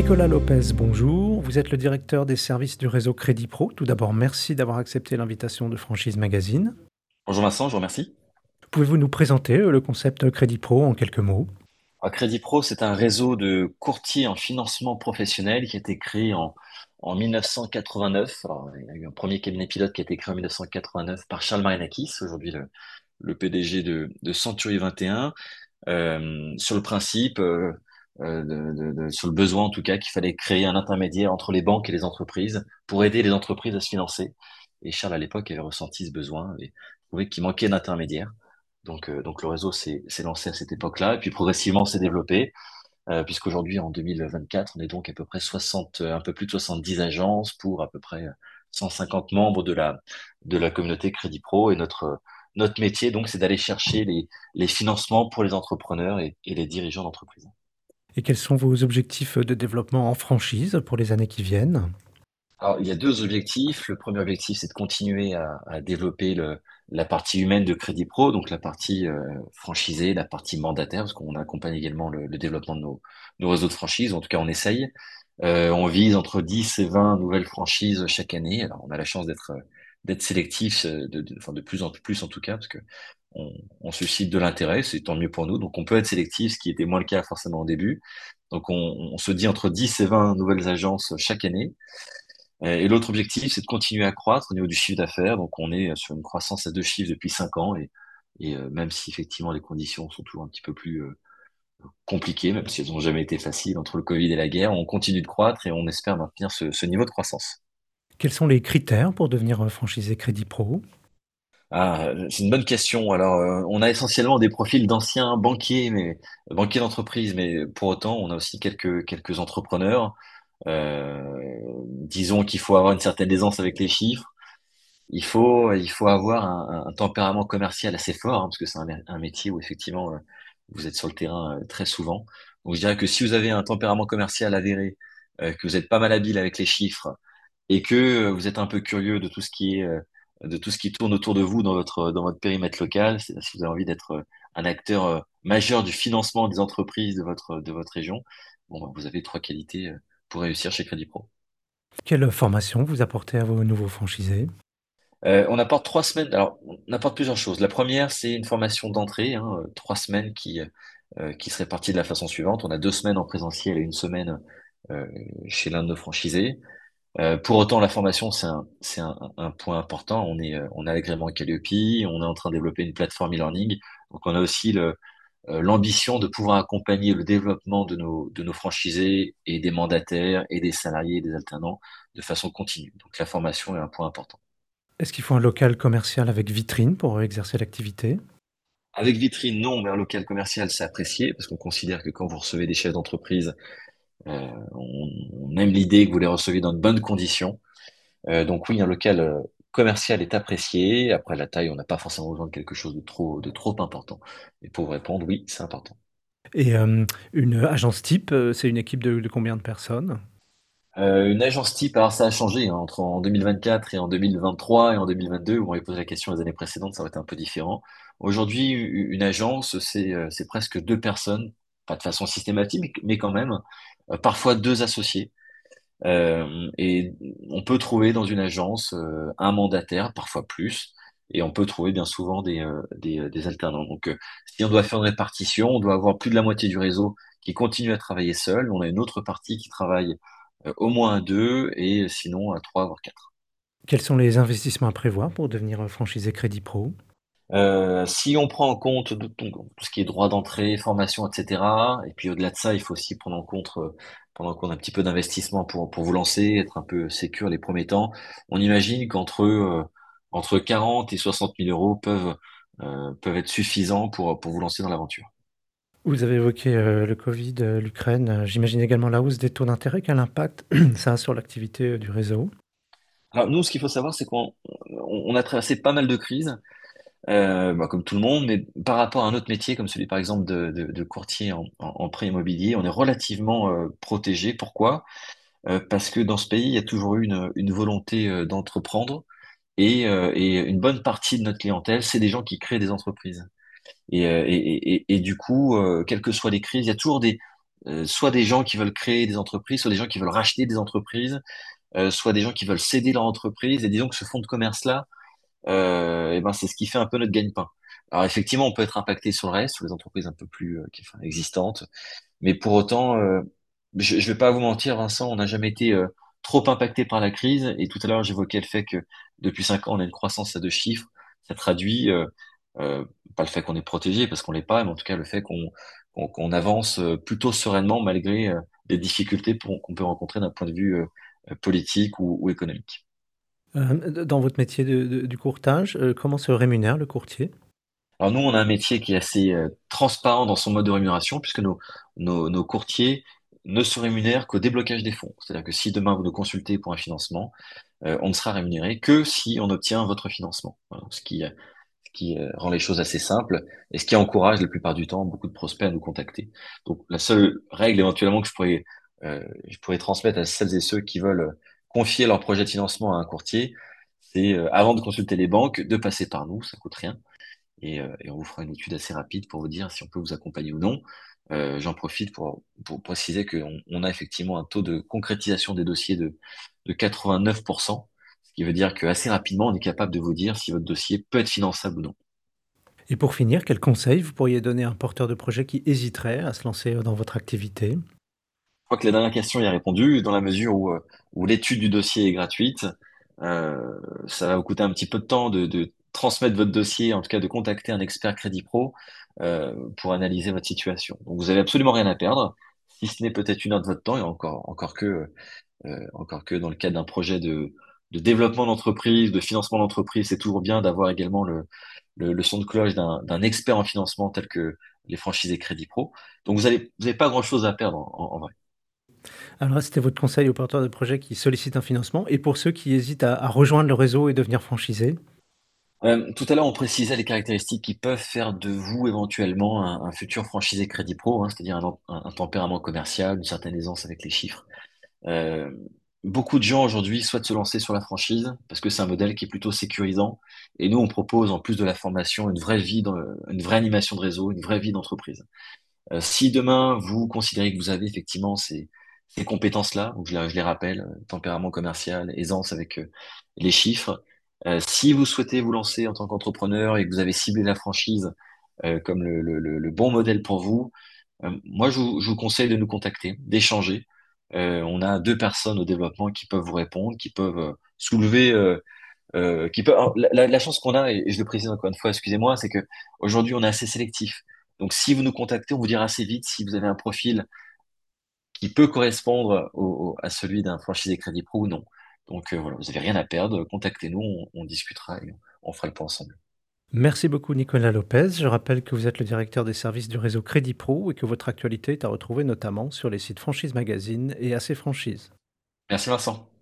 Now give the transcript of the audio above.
Nicolas Lopez, bonjour. Vous êtes le directeur des services du réseau Crédit Pro. Tout d'abord, merci d'avoir accepté l'invitation de Franchise Magazine. Bonjour Vincent, je vous remercie. Pouvez-vous nous présenter le concept Crédit Pro en quelques mots? Crédit Pro, c'est un réseau de courtiers en financement professionnel qui a été créé en 1989. Alors, il y a eu un premier cabinet pilote qui a été créé en 1989 par Charles Marinakis, aujourd'hui le PDG de Century 21, sur le principe, sur le besoin en tout cas, qu'il fallait créer un intermédiaire entre les banques et les entreprises pour aider les entreprises à se financer. Et Charles, à l'époque, avait ressenti ce besoin et trouvé qu'il manquait d'intermédiaire. Donc le réseau s'est lancé à cette époque-là, et puis progressivement s'est développé, puisqu'aujourd'hui, en 2024, on est donc à peu près 60, un peu plus de 70 agences pour à peu près 150 membres de la communauté Crédit Pro. Et notre métier, donc, c'est d'aller chercher les financements pour les entrepreneurs et les dirigeants d'entreprise. Et quels sont vos objectifs de développement en franchise pour les années qui viennent? Alors, il y a deux objectifs. Le premier objectif, c'est de continuer à développer la partie humaine de Crédit Pro, donc la partie franchisée, la partie mandataire, parce qu'on accompagne également le développement de nos réseaux de franchise. En tout cas, on essaye. On vise entre 10 et 20 nouvelles franchises chaque année. Alors, on a la chance d'être sélectif, enfin, de plus en plus en tout cas, parce que on suscite de l'intérêt, c'est tant mieux pour nous. Donc, on peut être sélectif, ce qui était moins le cas forcément au début. Donc, on se dit entre 10 et 20 nouvelles agences chaque année. Et l'autre objectif, c'est de continuer à croître au niveau du chiffre d'affaires. Donc, on est sur une croissance à deux chiffres depuis 5 ans. Et même si effectivement les conditions sont toujours un petit peu plus compliquées, même si elles n'ont jamais été faciles entre le Covid et la guerre, on continue de croître et on espère maintenir ce niveau de croissance. Quels sont les critères pour devenir franchisé Crédit Pro? C'est une bonne question. Alors, on a essentiellement des profils d'anciens banquiers, mais banquiers d'entreprise, mais pour autant, on a aussi quelques entrepreneurs. Disons qu'il faut avoir une certaine aisance avec les chiffres. Il faut avoir un tempérament commercial assez fort, hein, parce que c'est un métier où effectivement vous êtes sur le terrain très souvent. Donc je dirais que si vous avez un tempérament commercial avéré, que vous êtes pas mal habile avec les chiffres et que vous êtes un peu curieux de tout ce qui tourne autour de vous dans votre périmètre local, c'est-à-dire si vous avez envie d'être un acteur majeur du financement des entreprises de votre région, bon, bah, vous avez trois qualités pour réussir chez Crédit Pro. Quelle formation vous apportez à vos nouveaux franchisés? On apporte 3 semaines. Alors, on apporte plusieurs choses. La première, c'est une formation d'entrée, hein, 3 semaines qui se répartit de la façon suivante. On a 2 semaines en présentiel et une semaine euh, chez l'un de nos franchisés. Pour autant, la formation, c'est un point important. On a l'agrément Calliope, on est en train de développer une plateforme e-learning. Donc, on a aussi l'ambition de pouvoir accompagner le développement de nos franchisés et des mandataires et des salariés et des alternants de façon continue. Donc, la formation est un point important. Est-ce qu'il faut un local commercial avec vitrine pour exercer l'activité? Avec vitrine, non, mais un local commercial, c'est apprécié parce qu'on considère que quand vous recevez des chefs d'entreprise, on aime l'idée que vous les recevez dans de bonnes conditions. Donc oui, un local commercial est apprécié. Après la taille, on n'a pas forcément besoin de quelque chose de trop important. Et pour vous répondre, oui, c'est important. Et une agence type, c'est une équipe de combien de personnes? Une agence type, alors ça a changé hein, entre en 2024 et en 2023 et en 2022, où on m'avait posé la question les années précédentes, ça aurait été un peu différent. Aujourd'hui, une agence, c'est presque deux personnes, pas de façon systématique, mais quand même, parfois deux associés. Et on peut trouver dans une agence un mandataire, parfois plus, et on peut trouver bien souvent des alternants. Donc, si on doit faire une répartition, on doit avoir plus de la moitié du réseau qui continue à travailler seul. On a une autre partie qui travaille au moins à deux, et sinon à trois, voire quatre. Quels sont les investissements à prévoir pour devenir franchisé Crédit Pro? Si on prend en compte tout ce qui est droit d'entrée, formation, etc., et puis au-delà de ça, il faut aussi prendre en compte un petit peu d'investissement pour vous lancer, être un peu sécure les premiers temps. On imagine entre 40 et 60 000 euros peuvent être suffisants pour vous lancer dans l'aventure. Vous avez évoqué le Covid, l'Ukraine. J'imagine également la hausse des taux d'intérêt. Quel impact ça a sur l'activité du réseau? Alors nous, ce qu'il faut savoir, c'est qu'on a traversé pas mal de crises. Bah, comme tout le monde, mais par rapport à un autre métier comme celui par exemple de courtier en prêt immobilier, on est relativement protégé. Pourquoi? Parce que dans ce pays, il y a toujours eu une volonté d'entreprendre et une bonne partie de notre clientèle, c'est des gens qui créent des entreprises. Et du coup, quelles que soient les crises, il y a toujours soit des gens qui veulent créer des entreprises, soit des gens qui veulent racheter des entreprises, soit des gens qui veulent céder leur entreprise. Et disons que ce fonds de commerce-là, et ben c'est ce qui fait un peu notre gagne-pain. Alors effectivement, on peut être impacté sur le reste, sur les entreprises un peu plus enfin, existantes, mais pour autant, je vais pas vous mentir, Vincent, on n'a jamais été trop impacté par la crise. Et tout à l'heure, j'évoquais le fait que depuis 5 ans, on a une croissance à deux chiffres. Ça traduit euh, pas le fait qu'on est protégé, parce qu'on l'est pas, mais en tout cas le fait qu'on avance plutôt sereinement malgré les difficultés qu'on peut rencontrer d'un point de vue politique ou économique. Dans votre métier du courtage, comment se rémunère le courtier? Alors nous, on a un métier qui est assez transparent dans son mode de rémunération, puisque nos courtiers ne se rémunèrent qu'au déblocage des fonds. C'est-à-dire que si demain vous nous consultez pour un financement, on ne sera rémunéré que si on obtient votre financement. Voilà, ce qui rend les choses assez simples et ce qui encourage la plupart du temps beaucoup de prospects à nous contacter. Donc la seule règle éventuellement que je pourrais transmettre à celles et ceux qui veulent confier leur projet de financement à un courtier, c'est avant de consulter les banques, de passer par nous, ça coûte rien et on vous fera une étude assez rapide pour vous dire si on peut vous accompagner ou non. J'en profite pour préciser qu'on a effectivement un taux de concrétisation des dossiers de 89%, ce qui veut dire que assez rapidement, on est capable de vous dire si votre dossier peut être finançable ou non. Et pour finir, quels conseils vous pourriez donner à un porteur de projet qui hésiterait à se lancer dans votre activité? Je crois que la dernière question y a répondu, dans la mesure où l'étude du dossier est gratuite. Ça va vous coûter un petit peu de temps de transmettre votre dossier, en tout cas de contacter un expert Crédit Pro pour analyser votre situation. Donc vous avez absolument rien à perdre, si ce n'est peut-être une heure de votre temps, et encore que dans le cadre d'un projet de développement d'entreprise, de financement d'entreprise, c'est toujours bien d'avoir également le son de cloche d'un expert en financement tel que les franchisés Crédit Pro. Donc vous avez pas grand-chose à perdre en vrai. Alors, c'était votre conseil aux porteurs de projets qui sollicitent un financement et pour ceux qui hésitent à rejoindre le réseau et devenir franchisés? Tout à l'heure, on précisait les caractéristiques qui peuvent faire de vous éventuellement un futur franchisé Crédit Pro, hein, c'est-à-dire un tempérament commercial, une certaine aisance avec les chiffres. Euh, Beaucoup de gens aujourd'hui souhaitent se lancer sur la franchise parce que c'est un modèle qui est plutôt sécurisant. Et nous, on propose en plus de la formation une vraie vie, une vraie animation de réseau, une vraie vie d'entreprise. Si demain vous considérez que vous avez effectivement ces compétences-là, donc je les rappelle, tempérament commercial, aisance avec les chiffres, si vous souhaitez vous lancer en tant qu'entrepreneur et que vous avez ciblé la franchise comme le bon modèle pour vous, moi je vous conseille de nous contacter, d'échanger. On a deux personnes au développement qui peuvent vous répondre, qui peuvent soulever, alors, la chance qu'on a, et je le précise encore une fois, excusez-moi, c'est que aujourd'hui on est assez sélectif. Donc si vous nous contactez, on vous dira assez vite si vous avez un profil qui peut correspondre à celui d'un franchisé Crédit Pro ou non. Donc voilà, vous n'avez rien à perdre, contactez-nous, on discutera et on fera le point ensemble. Merci beaucoup Nicolas Lopez. Je rappelle que vous êtes le directeur des services du réseau Crédit Pro et que votre actualité est à retrouver notamment sur les sites Franchise Magazine et AC Franchise. Merci Vincent.